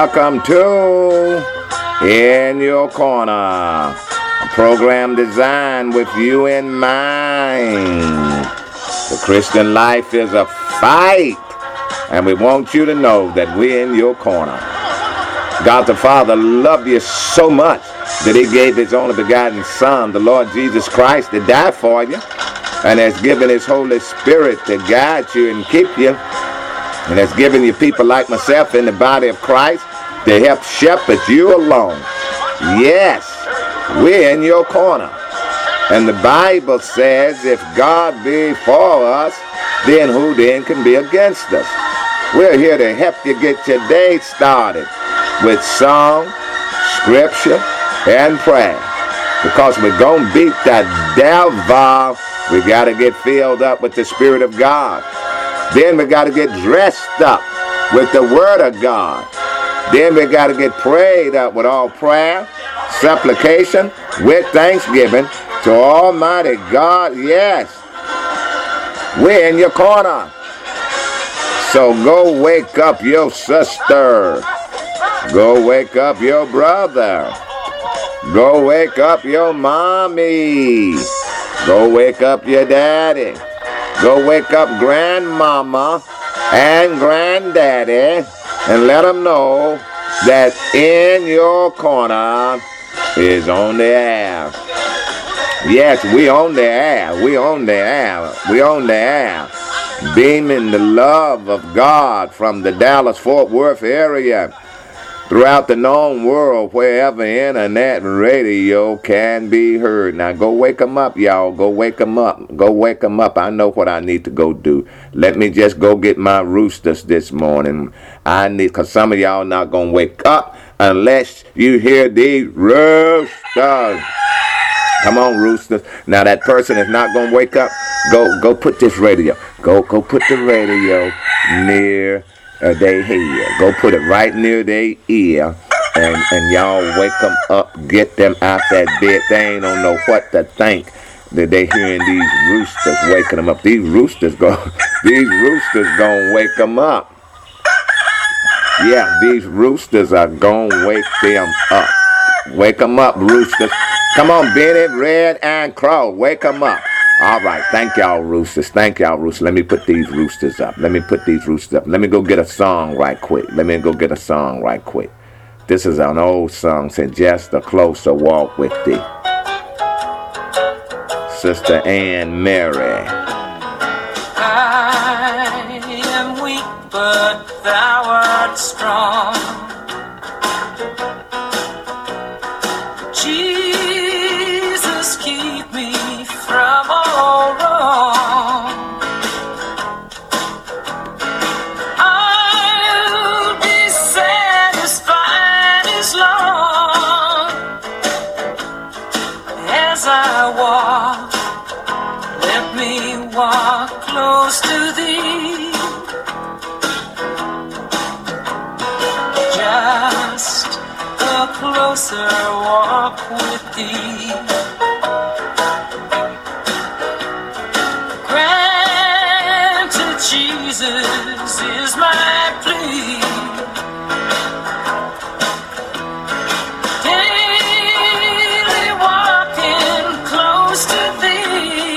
Welcome to In Your Corner, a program designed with you in mind. The Christian life is a fight, and we want you to know that we're in your corner. God the Father loved you so much that he gave his only begotten Son, the Lord Jesus Christ, to die for you, and has given his Holy Spirit to guide you and keep you, and has given you people like myself in the body of Christ to help shepherd you along. Yes, we're in your corner. And the Bible says, if God be for us, then who then can be against us? We're here to help you get your day started with song, scripture, and prayer. Because we're going to beat that devil, we got to get filled up with the Spirit of God. Then we got to get dressed up with the Word of God. Then we got to get prayed up with all prayer, supplication, with thanksgiving to Almighty God. Yes, we're in your corner. So go wake up your sister. Go wake up your brother. Go wake up your mommy. Go wake up your daddy. Go wake up grandmama and granddaddy and let them know that In Your Corner is on the air. Yes, we on the air. We on the air. We on the air. Beaming the love of God from the Dallas-Fort Worth area throughout the known world, wherever internet radio can be heard. Now go wake them up, y'all. Go wake them up. Go wake them up. I know what I need to go do. Let me just go get my roosters this morning. Because some of y'all not going to wake up unless you hear these roosters. Come on, roosters. Now that person is not going to wake up. Go put this radio. Go put the radio near their head. Go put it right near their ear, and y'all wake them up, get them out that bed. They ain't don't know what to think that they hearing these roosters waking them up. These roosters gonna wake them up. Yeah, these roosters are gonna wake them up. Wake them up, roosters. Come on, Benny, Red, and Crow, wake them up. All right, thank y'all, roosters. Thank y'all, roosters. Let me put these roosters up. Let me put these roosters up. Let me go get a song right quick. This is an old song, said, Just a Closer Walk with Thee. Sister Anne Mary. I am weak, but thou art strong. Jesus, keep me from all wrong. I'll be satisfied as long as I walk. Let me walk close to Thee. Just a closer walk with Thee. Granted, Jesus is my plea. Daily walking close to Thee.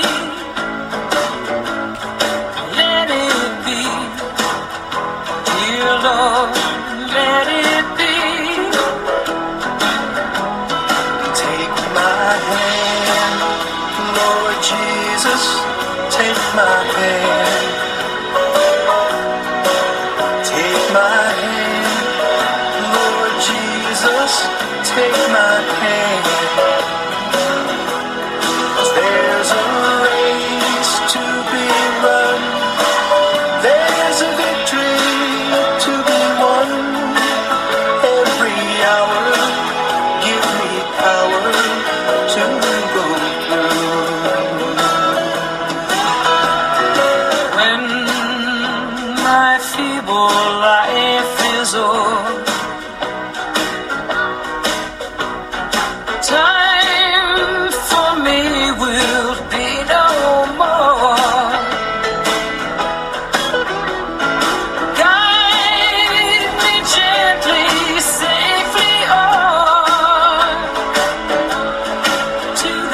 Let it be, dear Lord, let it be. Take my hand, Lord Jesus, take my hand. Take my hand, Lord Jesus, take my hand. There's a race to be run, there's a victory to be won. Every hour, give me power to go through.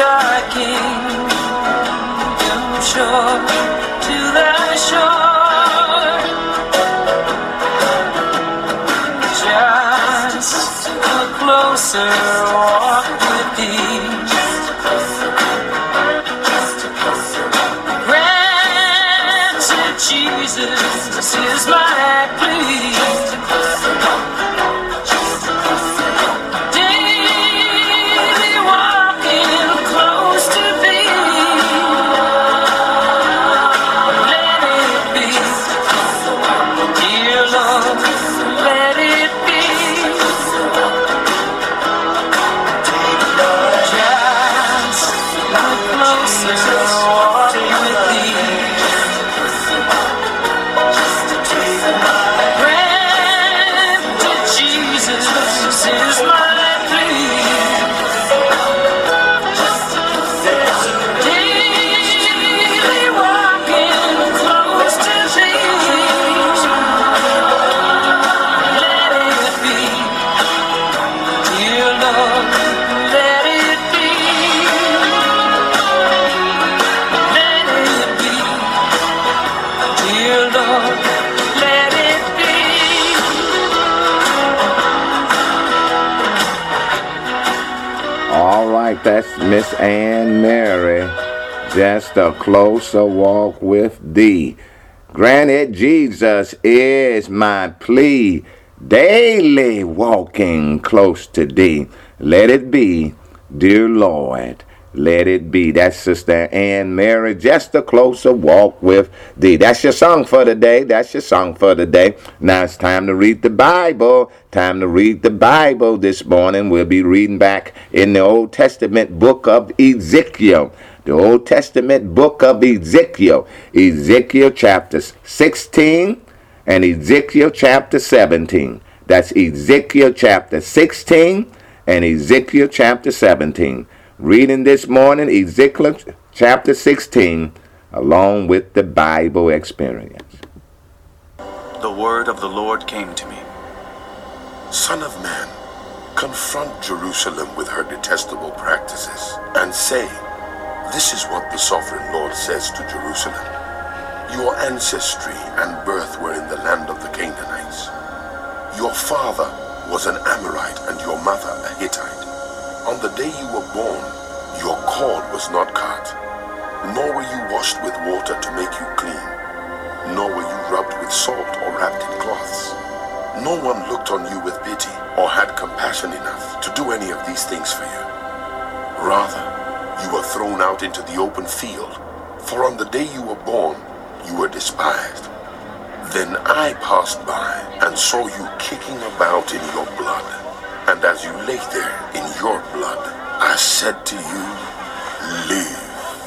thy kingdom shore, to thy shore. Just a closer walk with thee. Granted, Jesus is my plea. Daily walking close to thee. Let it be, dear Lord, let it be. Just a closer walk with thee. Granted, Jesus is my plea. Daily walking close to thee. Let it be, dear Lord, let it be. Let it be, dear Lord, let it be. All right, that's Miss Ann Mary. Just a closer walk with thee. Granted, Jesus is my plea. Daily walking close to thee. Let it be, dear Lord. Let it be. That's Sister Ann Mary. Just a closer walk with thee. That's your song for the day. That's your song for the day. Now it's time to read the Bible. Time to read the Bible this morning. We'll be reading back in the Old Testament book of Ezekiel. The Old Testament book of Ezekiel. Ezekiel chapter 16 and Ezekiel chapter 17. That's Ezekiel chapter 16 and Ezekiel chapter 17. Reading this morning, Ezekiel chapter 16, along with the Bible experience. The word of the Lord came to me. Son of man, confront Jerusalem with her detestable practices, and say, this is what the sovereign Lord says to Jerusalem. Your ancestry and birth were in the land of the Canaanites. Your father was an Amorite and your mother a Hittite. On the day you were born, your cord was not cut, nor were you washed with water to make you clean, nor were you rubbed with salt or wrapped in cloths. No one looked on you with pity or had compassion enough to do any of these things for you. Rather, you were thrown out into the open field, for on the day you were born, you were despised. Then I passed by and saw you kicking about in your blood. And as you lay there in your blood, I said to you, live.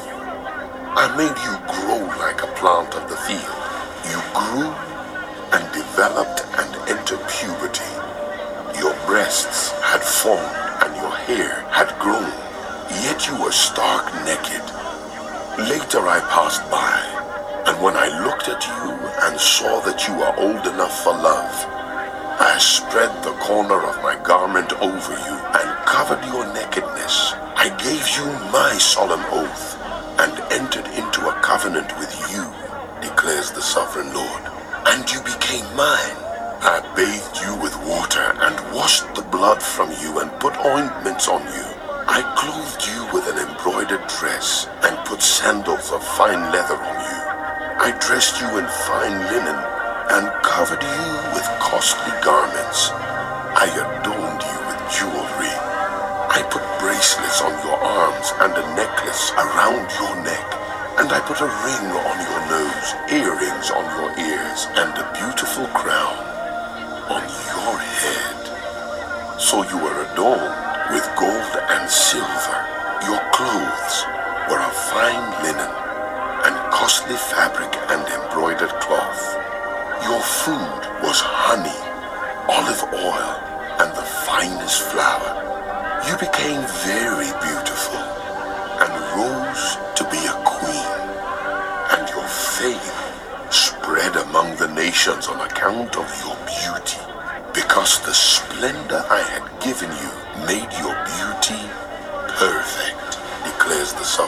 I made you grow like a plant of the field. You grew and developed and entered puberty. Your breasts had formed and your hair had grown, yet you were stark naked. Later I passed by, and when I looked at you and saw that you are old enough for love, I spread the corner of my garment over you and covered your nakedness. I gave you my solemn oath and entered into a covenant with you, declares the sovereign Lord, and you became mine. I bathed you with water and washed the blood from you and put ointments on you. I clothed you with an embroidered dress and put sandals of fine leather on you. I dressed you in fine linen and covered you with costly garments. I adorned you with jewelry. I put bracelets on your arms and a necklace around your neck. And I put a ring on your nose, earrings on your ears, and a beautiful crown on your head. So you were adorned with gold and silver. Your clothes were of fine linen and costly fabric and embroidered cloth. Your food was honey, olive oil, and the finest flour. You became very beautiful and rose to be a queen, and your fame spread among the nations on account of your beauty, because the splendor I had given you made your beauty perfect, declares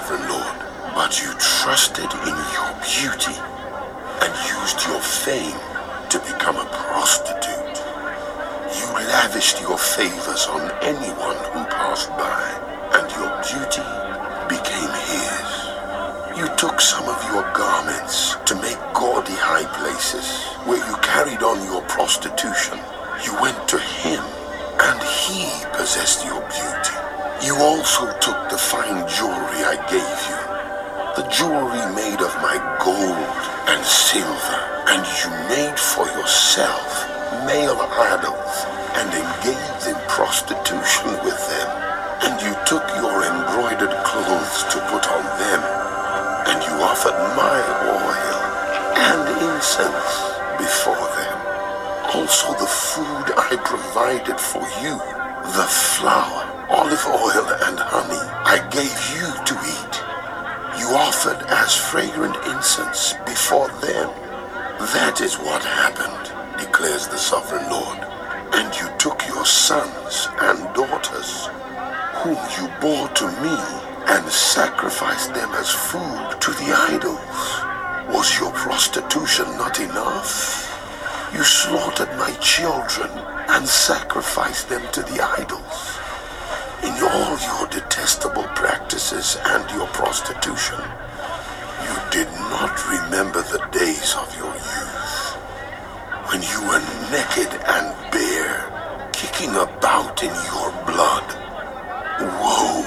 sovereign Lord. But you trusted in your beauty and used your fame to become a prostitute. You lavished your favors on anyone who passed by, and your beauty became his. You took some of your garments to make gaudy high places where you carried on your prostitution. You went to him, and he possessed your beauty. You also took the fine jewelry I gave you, the jewelry made of my gold and silver, and you made for yourself male idols and engaged in prostitution with them. And you took your embroidered clothes to put on them, and you offered my oil and incense before them. Also the food I provided for you, the flour, olive oil, and honey, I gave you to eat. You offered as fragrant incense before them. That is what happened, declares the sovereign Lord. And you took your sons and daughters, whom you bore to me, and sacrificed them as food to the idols. Was your prostitution not enough? You slaughtered my children and sacrificed them to the idols. In all your detestable practices and your prostitution, you did not remember the days of your youth, when you were naked and bare, kicking about in your blood. Woe,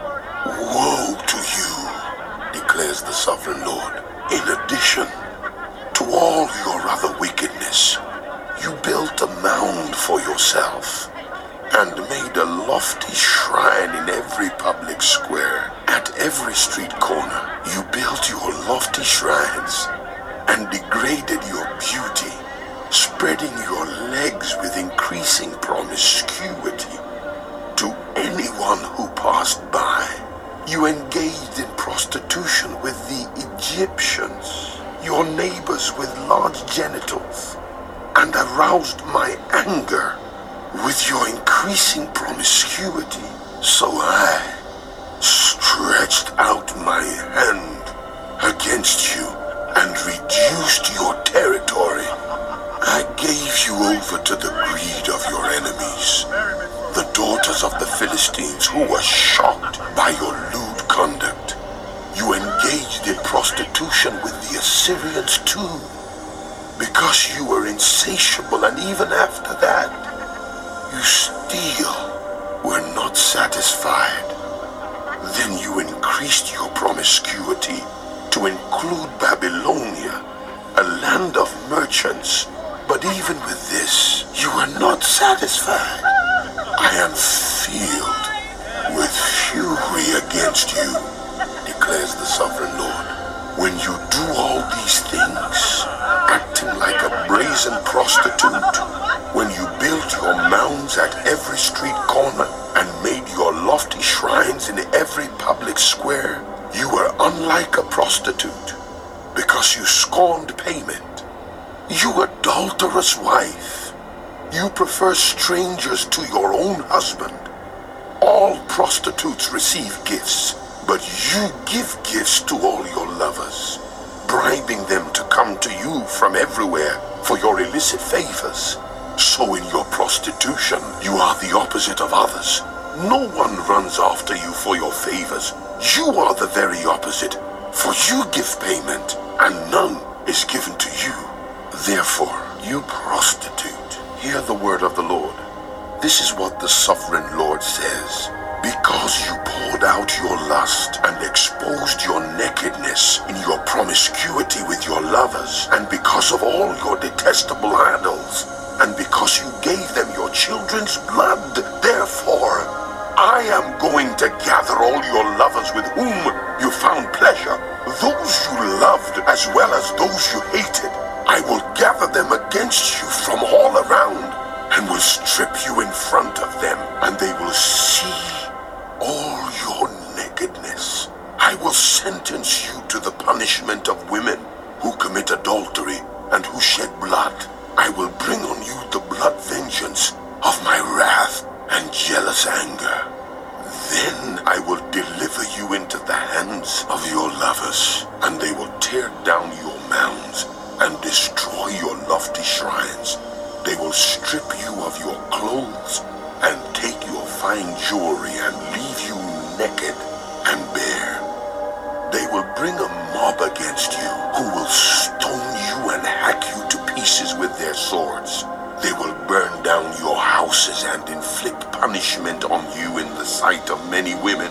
woe to you, declares the sovereign Lord. In addition to all your other wickedness, you built a mound for yourself and made a lofty shrine in every public square. At every street corner, you built your lofty shrines and degraded your beauty, spreading your legs with increasing promiscuity to anyone who passed by. You engaged in prostitution with the Egyptians, your neighbors with large genitals, and aroused my anger with your increasing promiscuity. So I stretched out my hand against you and reduced your territory. I gave you over to the greed of your enemies, the daughters of the Philistines, who were shocked by your lewd conduct. You engaged in prostitution with the Assyrians too, because you were insatiable, and even after that, you still were not satisfied. Then you increased your promiscuity to include Babylonia, a land of merchants. But even with this, you are not satisfied. I am filled with fury against you, declares the sovereign Lord. When you do all these things, acting like a brazen prostitute, when you built your mounds at every street corner and made your lofty shrines in every public square, you were unlike a prostitute because you scorned payment. You adulterous wife, you prefer strangers to your own husband. All prostitutes receive gifts, but you give gifts to all your lovers, bribing them to come to you from everywhere for your illicit favors. So in your prostitution, you are the opposite of others. No one runs after you for your favors. You are the very opposite, for you give payment, and none is given to you. Therefore, you prostitute, hear the word of the Lord. This is what the sovereign Lord says. Because you poured out your lust and exposed your nakedness in your promiscuity with your lovers, and because of all your detestable idols, and because you gave them your children's blood, therefore, I am going to gather all your lovers with whom you found pleasure, those you loved as well as those you hated. I will gather them against you from all around, and will strip you in front of them, and they will see all your nakedness. I will sentence you to the punishment of women who commit adultery and who shed blood. I will bring on you the blood vengeance of my wrath and jealous anger. Then I will deliver you into the hands tear down your mounds and destroy your lofty shrines. They will strip you of your clothes and take your fine jewelry and leave you naked and bare. They will bring a mob against you who will stone you and hack you to pieces with their swords. They will burn down your houses and inflict punishment on you in the sight of many women.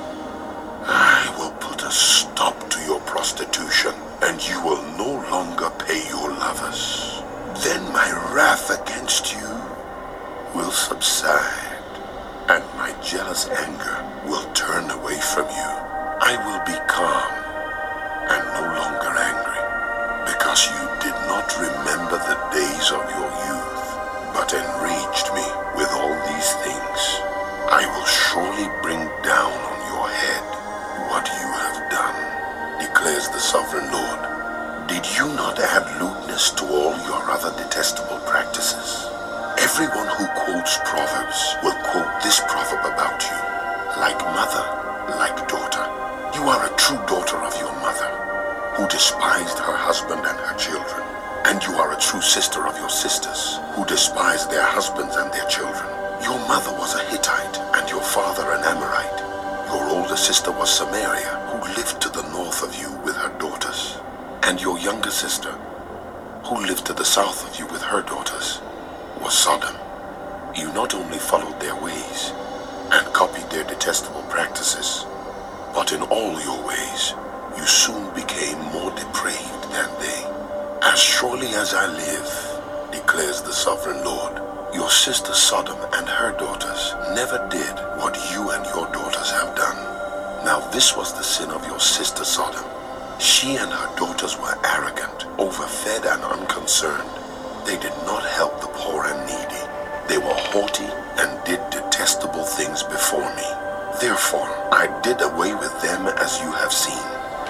I will put a stop to your prostitution, and you will no longer pay your lovers. Then my wrath against you will subside, and my jealous anger will turn away from you. I will be calm and no longer angry, because you did not remember the days of your youth, but enraged me with all these things. I will surely bring down on your head what you have done, declares the sovereign Lord. Did you not add lewdness to all your other detestable practices? Everyone who quotes Proverbs will quote this proverb about you: like mother, like daughter. You are a true daughter of your mother, who despised her husband and her children. And you are a true sister of your sisters, who despised their husbands and their children. Your mother was a Hittite, and your father an Amorite. Your older sister was Samaria, who lived to the north of you with her daughters. And your younger sister, who lived to the south of you with her daughters, was Sodom. You not only followed their ways and copied their detestable practices, but in all your ways you soon became more depraved than they. As surely as I live, declares the sovereign Lord, your sister Sodom and her daughters never did what you and your daughters have done. Now this was the sin of your sister Sodom. She and her daughters were arrogant, overfed and unconcerned. They did not help the poor and needy. They were haughty and did detestable things before me. Therefore I did away with them as you have seen.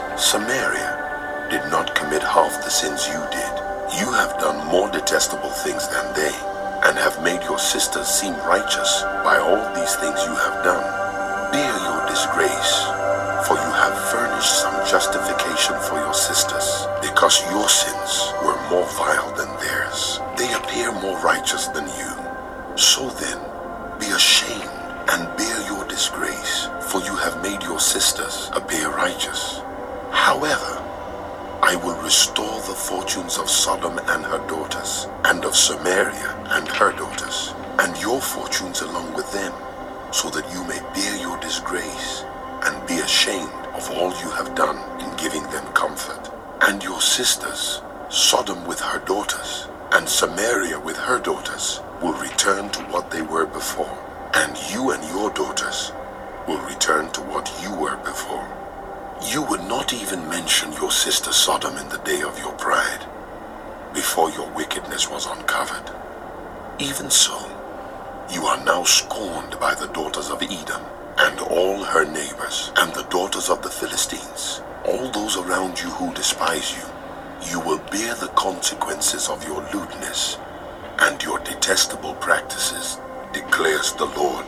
Samaria did not commit half the sins you did. You have done more detestable things than they, and have made your sisters seem righteous by all these things you have done. Bear your disgrace, for you have furnished some justification for your sisters, because your sins were more vile than theirs. They appear more righteous than you. So then, be ashamed and bear your disgrace, for you have made your sisters appear righteous. However, I will restore the fortunes of Sodom and her daughters, and of Samaria and her daughters, and your fortunes along with them, so that you may bear your disgrace and be ashamed of all you have done in giving them comfort. And your sisters, Sodom with her daughters, and Samaria with her daughters, will return to what they were before, and you and your daughters will return to what you were before. You would not even mention your sister Sodom in the day of your pride, before your wickedness was uncovered. Even so, you are now scorned by the daughters of Edom, and all her neighbors, and the daughters of the Philistines, all those around you who despise you. You will bear the consequences of your lewdness and your detestable practices, declares the Lord.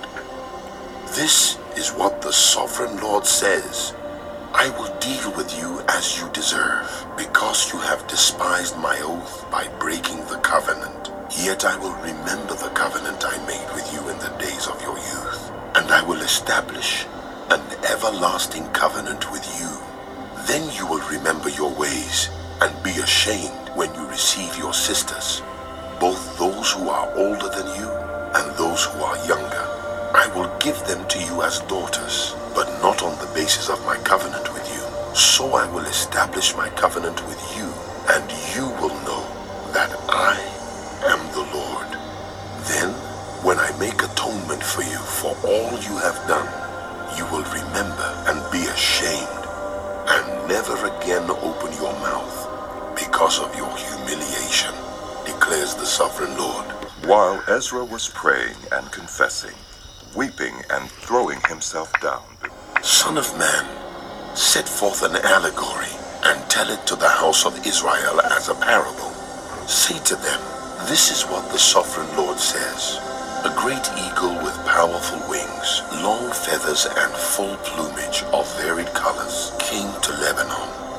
This is what the sovereign Lord says: I will deal with you as you deserve, because you have despised my oath by breaking the covenant. Yet I will remember the covenant I made with you in the days of your youth, and I will establish an everlasting covenant with you. Then you will remember your ways and be ashamed when you receive your sisters, both those who are older than you and those who are younger. I will give them to you as daughters, but not on the basis of my covenant with you. So I will establish my covenant with you, and you will know that I am the Lord. Then, when I make atonement for you for all you have done, you will remember and be ashamed, and never again open your mouth because of your humiliation, declares the sovereign Lord. While Ezra was praying and confessing, weeping and throwing himself down, Son of man, set forth an allegory and tell it to the house of Israel as a parable. Say to them, this is what the sovereign Lord says. A great eagle with powerful wings, long feathers and full plumage of varied colors came to Lebanon. Take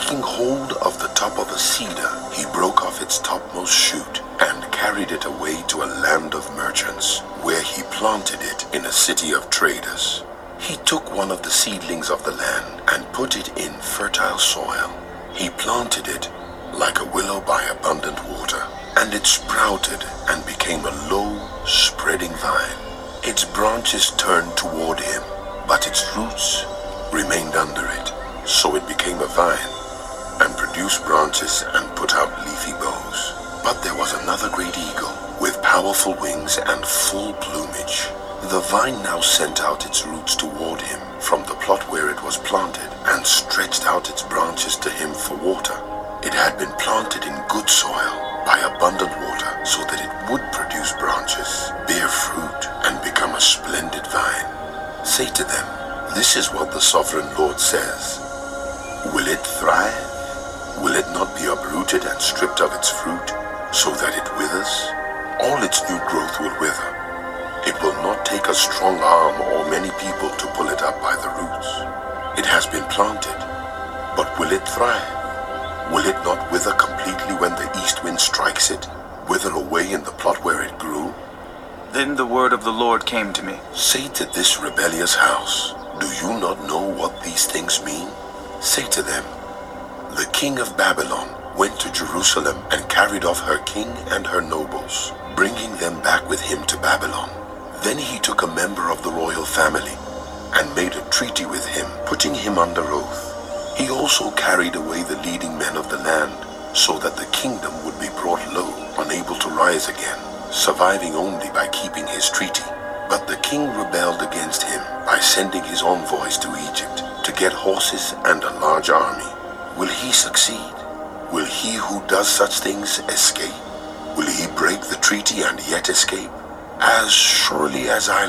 taking hold of the top of a cedar, he broke off its topmost shoot and carried it away to a land of merchants, where he planted it in a city of traders. He took one of the seedlings of the land and put it in fertile soil. He planted it like a willow by abundant water, and it sprouted and became a low, spreading vine. Its branches turned toward him, but its roots remained under it. So it became a vine, and produced branches and put out leafy boughs. But there was another great eagle, with powerful wings and full plumage. The vine now sent out its roots toward him from the plot where it was planted, and stretched out its branches to him for water. It had been planted in good soil, by abundant water, so that it would produce branches, bear fruit, and become a splendid vine. Say to them, this is what the sovereign Lord says. Will it thrive? Will it not be uprooted and stripped of its fruit, so that it withers? All its new growth will wither. It will not take a strong arm or many people to pull it up by the roots. It has been planted, but will it thrive? Will it not wither completely when the east wind strikes it, wither away in the plot where it grew? Then the word of the Lord came to me. Say to this rebellious house, do you not know what these things mean? Say to them, the king of Babylon went to Jerusalem and carried off her king and her nobles, bringing them back with him to Babylon. Then he took a member of the royal family and made a treaty with him, putting him under oath. He also carried away the leading men of the land, so that the kingdom would be brought low, unable to rise again, surviving only by keeping his treaty. But the king rebelled against him by sending his envoys to Egypt to get horses and a large army. Will he succeed? Will he who does such things escape? Will he break the treaty and yet escape? As surely as I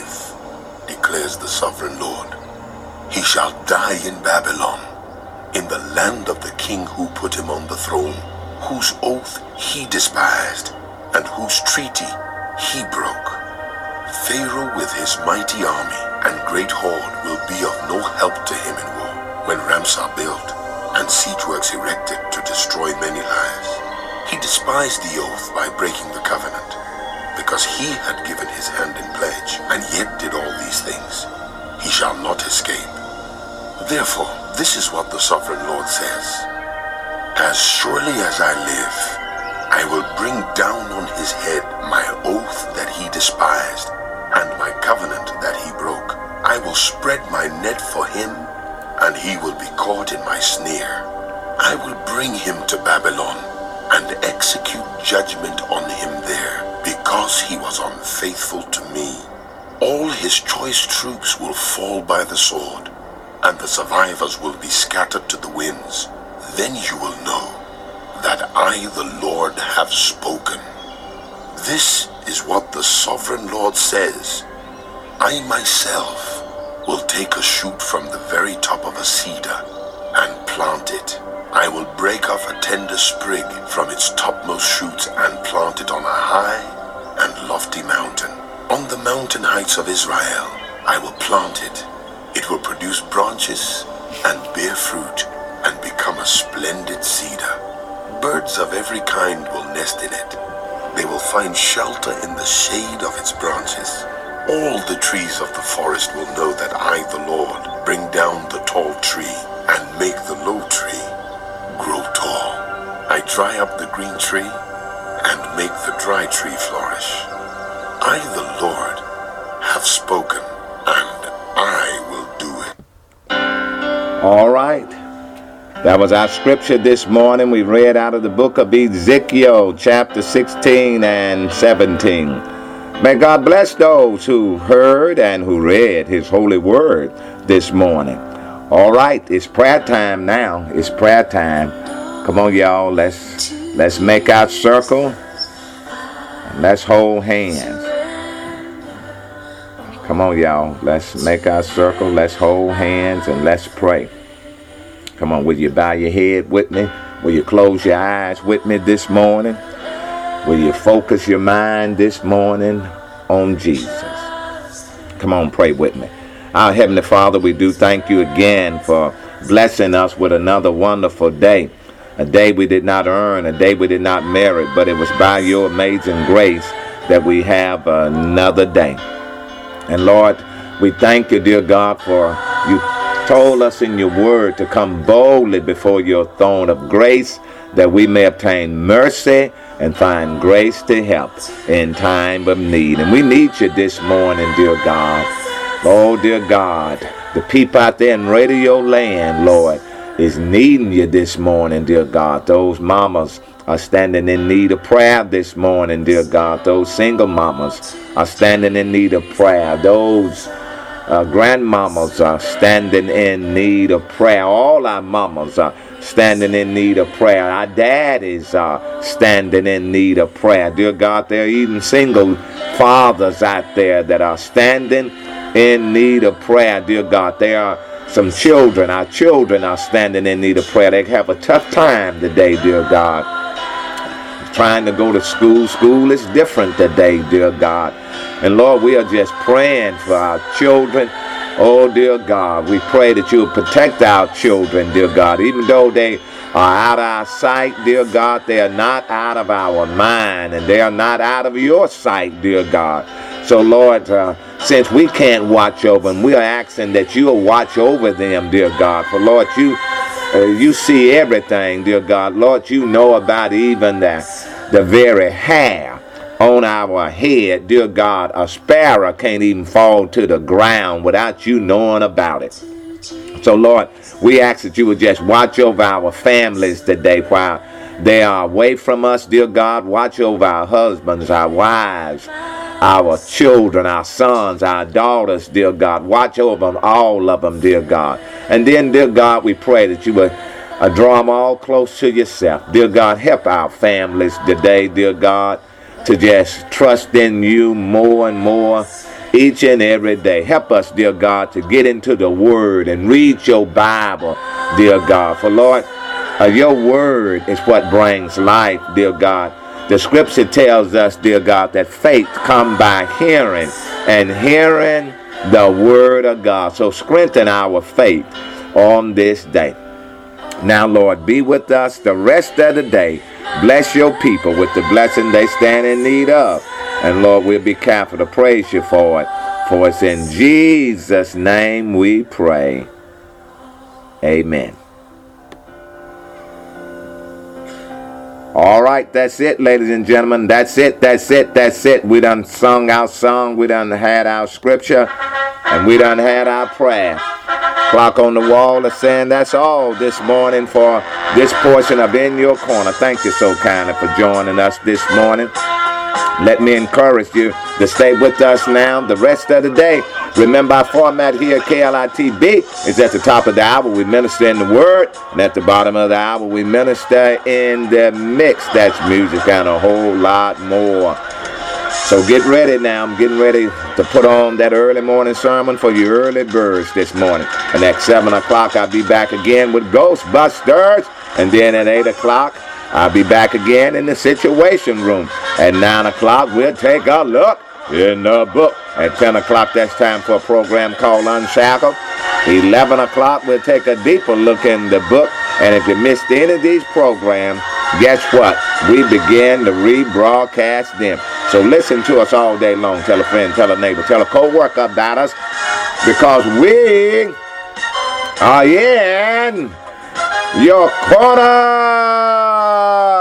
live, declares the sovereign Lord, he shall die in Babylon, in the land of the king who put him on the throne, whose oath he despised, and whose treaty he broke. Pharaoh with his mighty army and great horde will be of no help to him in war, when ramps are built and siege works erected to destroy many lives. He despised the oath by breaking the covenant, because he had given his hand in pledge, and yet did all these things. He shall not escape. Therefore, this is what the sovereign Lord says. As surely as I live, I will bring down on his head my oath that he despised, and my covenant that he broke. I will spread my net for him, and he will be caught in my snare. I will bring him to Babylon, and execute judgment on him there, because he was unfaithful to me. All his choice troops will fall by the sword, and the survivors will be scattered to the winds. Then you will know that I, the Lord, have spoken. This is what the sovereign Lord says. I myself will take a shoot from the very top of a cedar and plant it. I will break off a tender sprig from its topmost shoots and plant it on a high and lofty mountain. On the mountain heights of Israel, I will plant it. It will produce branches and bear fruit and become a splendid cedar. Birds of every kind will nest in it. They will find shelter in the shade of its branches. All the trees of the forest will know that I, the Lord, bring down the tall tree and make the low tree grow tall. I dry up the green tree and make the dry tree flourish. I, the Lord, have spoken, and I will do it. All right. That was our scripture this morning. We read out of the book of Ezekiel, chapter 16 and 17. May God bless those who heard and who read his holy word this morning. All right, it's prayer time now. It's prayer time. Come on, y'all. Let's make our circle. And let's hold hands. Come on, y'all. Let's make our circle. Let's hold hands and let's pray. Come on, will you bow your head with me? Will you close your eyes with me this morning? Will you focus your mind this morning on Jesus? Come on, pray with me. Our Heavenly Father, we do thank you again for blessing us with another wonderful day. A day we did not earn, a day we did not merit, but it was by your amazing grace that we have another day. And Lord, we thank you, dear God, for you told us in your word to come boldly before your throne of grace, that we may obtain mercy and find grace to help in time of need. And we need you this morning, dear God. Oh, dear God, the people out there in radio land, Lord, is needing you this morning, dear God. Those mamas are standing in need of prayer this morning, dear God. Those single mamas are standing in need of prayer. Those grandmamas are standing in need of prayer. All our mamas are standing in need of prayer. Our daddies are standing in need of prayer. Dear God, there are even single fathers out there that are standing in need of prayer. Dear God, there are some children. Our children are standing in need of prayer. They have a tough time today, dear God, trying to go to school. School is different today, dear God. And Lord, we are just praying for our children. Oh, dear God, we pray that you will protect our children, dear God. Even though they are out of our sight, dear God, they are not out of our mind, and they are not out of your sight, dear God. So, Lord, since we can't watch over them, we are asking that you will watch over them, dear God. For, Lord, you see everything, dear God. Lord, you know about even the very hair on our head, dear God. A sparrow can't even fall to the ground without you knowing about it. So, Lord, we ask that you would just watch over our families today while they are away from us, dear God. Watch over our husbands, our wives, our children, our sons, our daughters, dear God. Watch over them, all of them, dear God. And then, dear God, we pray that you would draw them all close to yourself. Dear God, help our families today, dear God, to just trust in you more and more each and every day. Help us, dear God, to get into the Word and read your Bible, dear God. For, Lord, your Word is what brings life, dear God. The Scripture tells us, dear God, that faith comes by hearing, and hearing the Word of God. So strengthen our faith on this day. Now, Lord, be with us the rest of the day. Bless your people with the blessing they stand in need of. And, Lord, we'll be careful to praise you for it. For it's in Jesus' name we pray. Amen. All right, that's it, ladies and gentlemen. That's it. We done sung our song. We done had our scripture. And we done had our prayer. Clock on the wall is saying that's all this morning for this portion of In Your Corner. Thank you so kindly for joining us this morning. Let me encourage you to stay with us now the rest of the day. Remember, our format here at KLITB is at the top of the hour, we minister in the Word, and at the bottom of the hour, we minister in the mix. That's music and a whole lot more. So get ready now. I'm getting ready to put on that early morning sermon for you early birds this morning. And at 7 o'clock, I'll be back again with Ghostbusters. And then at 8 o'clock, I'll be back again in the Situation Room. At 9 o'clock, we'll take a look in the book. At 10 o'clock, that's time for a program called Unshackled. 11 o'clock, we'll take a deeper look in the book. And if you missed any of these programs, guess what? We begin to rebroadcast them. So listen to us all day long. Tell a friend, tell a neighbor, tell a co-worker about us, because we are in your corner.